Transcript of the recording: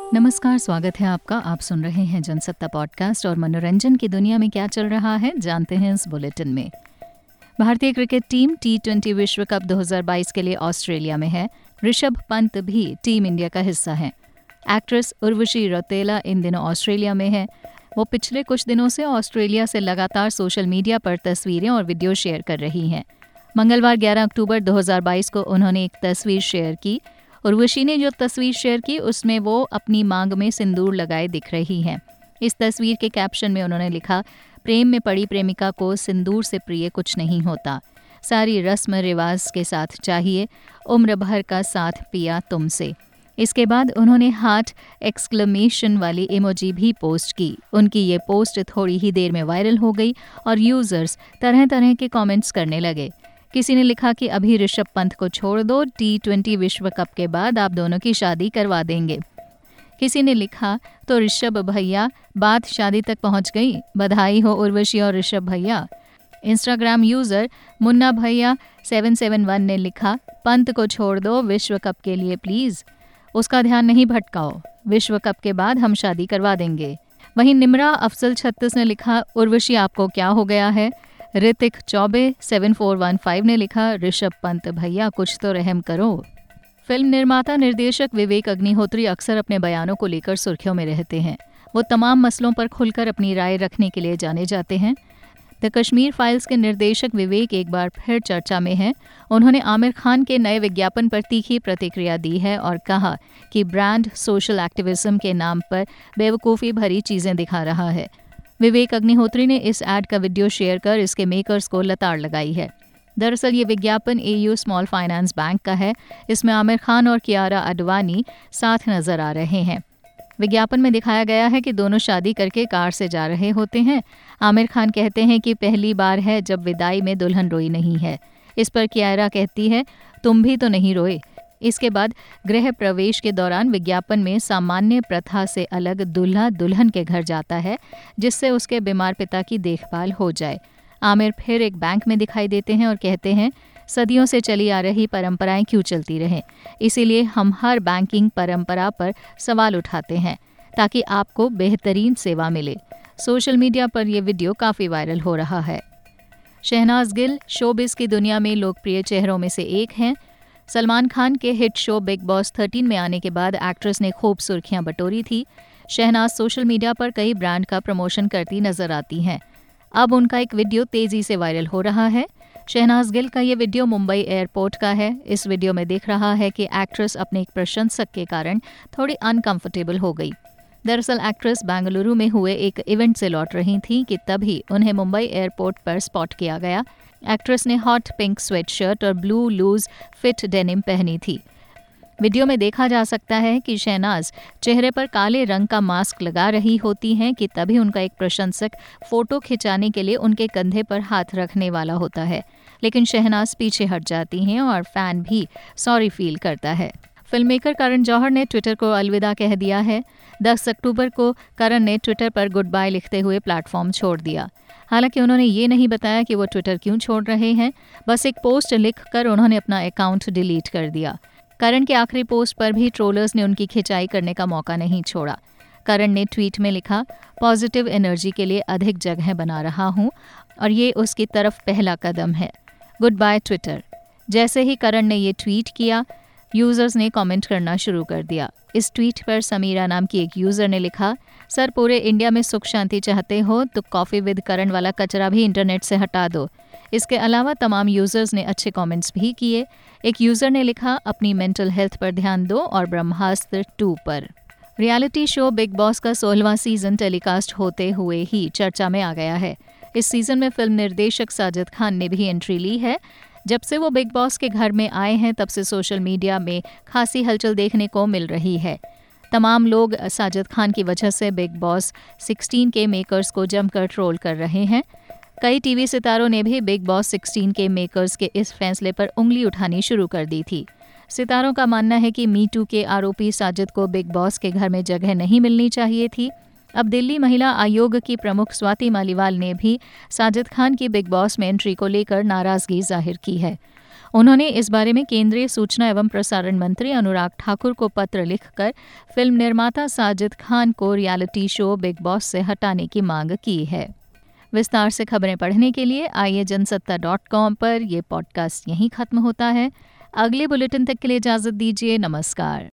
नमस्कार, स्वागत है आपका। आप सुन रहे हैं जनसत्ता पॉडकास्ट और मनोरंजन की दुनिया में क्या चल रहा है जानते हैं इस बुलेटिन में। भारतीय क्रिकेट टीम T20 विश्व कप 2022 के लिए ऑस्ट्रेलिया में है। ऋषभ पंत भी टीम इंडिया का हिस्सा है। एक्ट्रेस उर्वशी रौतेला इन दिनों ऑस्ट्रेलिया में है। वो पिछले कुछ दिनों से ऑस्ट्रेलिया से लगातार सोशल मीडिया पर तस्वीरें और वीडियो शेयर कर रही हैं। मंगलवार 11 अक्टूबर 2022 को उन्होंने एक तस्वीर शेयर की। उर्वशी ने जो तस्वीर शेयर की उसमें वो अपनी मांग में सिंदूर लगाए दिख रही हैं। इस तस्वीर के कैप्शन में उन्होंने लिखा, प्रेम में पड़ी प्रेमिका को सिंदूर से प्रिय कुछ नहीं होता, सारी रस्म रिवाज के साथ चाहिए, उम्र भर का साथ पिया तुमसे। इसके बाद उन्होंने हार्ट एक्सक्लेमेशन वाली इमोजी भी पोस्ट की। उनकी ये पोस्ट थोड़ी ही देर में वायरल हो गई और यूजर्स तरह तरह के कमेंट्स करने लगे। किसी ने लिखा कि अभी ऋषभ पंत को छोड़ दो, T20 विश्व कप के बाद आप दोनों की शादी करवा देंगे। किसी ने लिखा तो ऋषभ भैया बात शादी तक पहुंच गई, बधाई हो उर्वशी और ऋषभ भैया। इंस्टाग्राम यूजर मुन्ना भैया 771 ने लिखा, पंत को छोड़ दो विश्व कप के लिए प्लीज, उसका ध्यान नहीं भटकाओ, विश्व कप के बाद हम शादी करवा देंगे। वहीं निमरा अफजल 36 ने लिखा, उर्वशी आपको क्या हो गया है। ऋतिक चौबे 7415 ने लिखा, ऋषभ पंत भैया कुछ तो रहम करो। फिल्म निर्माता निर्देशक विवेक अग्निहोत्री अक्सर अपने बयानों को लेकर सुर्खियों में रहते हैं। वो तमाम मसलों पर खुलकर अपनी राय रखने के लिए जाने जाते हैं। द कश्मीर फाइल्स के निर्देशक विवेक एक बार फिर चर्चा में हैं। उन्होंने आमिर खान के नए विज्ञापन पर तीखी प्रतिक्रिया दी है और कहा कि ब्रांड सोशल एक्टिविज्म के नाम पर बेवकूफ़ी भरी चीज़ें दिखा रहा है। विवेक अग्निहोत्री ने इस एड का वीडियो शेयर कर इसके मेकर्स को लताड़ लगाई है। दरअसल ये विज्ञापन AU स्मॉल फाइनेंस बैंक का है। इसमें आमिर खान और कियारा आडवाणी साथ नजर आ रहे हैं। विज्ञापन में दिखाया गया है कि दोनों शादी करके कार से जा रहे होते हैं। आमिर खान कहते हैं कि पहली बार है जब विदाई में दुल्हन रोई नहीं है। इस पर कियारा कहती है, तुम भी तो नहीं रोए। इसके बाद गृह प्रवेश के दौरान विज्ञापन में सामान्य प्रथा से अलग दूल्हा दुल्हन के घर जाता है, जिससे उसके बीमार पिता की देखभाल हो जाए। आमिर फिर एक बैंक में दिखाई देते हैं और कहते हैं, सदियों से चली आ रही परंपराएं क्यों चलती रहें, इसीलिए हम हर बैंकिंग परंपरा पर सवाल उठाते हैं ताकि आपको बेहतरीन सेवा मिले। सोशल मीडिया पर यह वीडियो काफ़ी वायरल हो रहा है। शहनाज गिल शोबिस की दुनिया में लोकप्रिय चेहरों में से एक हैं। सलमान खान के हिट शो बिग बॉस 13 में आने के बाद एक्ट्रेस ने खूब सुर्खियां बटोरी थी। शहनाज सोशल मीडिया पर कई ब्रांड का प्रमोशन करती नजर आती हैं। अब उनका एक वीडियो तेजी से वायरल हो रहा है। शहनाज गिल का ये वीडियो मुंबई एयरपोर्ट का है। इस वीडियो में दिख रहा है कि एक्ट्रेस अपने एक प्रशंसक के कारण थोड़ी अनकंफर्टेबल हो गई। दरअसल एक्ट्रेस बेंगलुरु में हुए एक इवेंट से लौट रही थीं कि तभी उन्हें मुंबई एयरपोर्ट पर स्पॉट किया गया। एक्ट्रेस ने हॉट पिंक स्वेटशर्ट और ब्लू लूज फिट डेनिम पहनी थी। वीडियो में देखा जा सकता है कि शहनाज चेहरे पर काले रंग का मास्क लगा रही होती हैं कि तभी उनका एक प्रशंसक फोटो खिंचाने के लिए उनके कंधे पर हाथ रखने वाला होता है, लेकिन शहनाज पीछे हट जाती हैं और फैन भी सॉरी फील करता है। फिल्म मेकर करण जौहर ने ट्विटर को अलविदा कह दिया है। 10 अक्टूबर को करण ने ट्विटर पर गुड बाय लिखते हुए प्लेटफॉर्म छोड़ दिया। हालांकि उन्होंने ये नहीं बताया कि वो ट्विटर क्यों छोड़ रहे हैं। बस एक पोस्ट लिखकर उन्होंने अपना अकाउंट डिलीट कर दिया। करण के आखिरी पोस्ट पर भी ट्रोलर्स ने उनकी खिंचाई करने का मौका नहीं छोड़ा। करण ने ट्वीट में लिखा, पॉजिटिव एनर्जी के लिए अधिक जगह बना रहा हूँ और ये उसकी तरफ पहला कदम है। Goodbye Twitter. जैसे ही करण ने ये ट्वीट किया, यूजर्स ने कमेंट करना शुरू कर दिया। इस ट्वीट पर समीरा नाम की एक यूजर ने लिखा, सर पूरे इंडिया में सुख शांति चाहते हो तो कॉफी विद करण वाला कचरा भी इंटरनेट से हटा दो। इसके अलावा तमाम यूजर्स ने अच्छे कमेंट्स भी किए। एक यूजर ने लिखा, अपनी मेंटल हेल्थ पर ध्यान दो और ब्रह्मास्त्र 2 पर। रियलिटी शो बिग बॉस का 16वां सीजन टेलीकास्ट होते हुए ही चर्चा में आ गया है। इस सीजन में फिल्म निर्देशक साजिद खान ने भी एंट्री ली है। जब से वो बिग बॉस के घर में आए हैं तब से सोशल मीडिया में खासी हलचल देखने को मिल रही है। तमाम लोग साजिद खान की वजह से बिग बॉस 16 के मेकर्स को जमकर ट्रोल कर रहे हैं। कई टीवी सितारों ने भी बिग बॉस 16 के मेकर्स के इस फैसले पर उंगली उठानी शुरू कर दी थी। सितारों का मानना है कि मी टू के आरोपी साजिद को बिग बॉस के घर में जगह नहीं मिलनी चाहिए थी। अब दिल्ली महिला आयोग की प्रमुख स्वाति मालीवाल ने भी साजिद खान की बिग बॉस में एंट्री को लेकर नाराजगी जाहिर की है। उन्होंने इस बारे में केंद्रीय सूचना एवं प्रसारण मंत्री अनुराग ठाकुर को पत्र लिखकर फिल्म निर्माता साजिद खान को रियलिटी शो बिग बॉस से हटाने की मांग की है। विस्तार से खबरें पढ़ने के लिए आइए जनसत्ता.com पर। यह पॉडकास्ट यहीं खत्म होता है। अगले बुलेटिन तक के लिए इजाजत दीजिए। नमस्कार।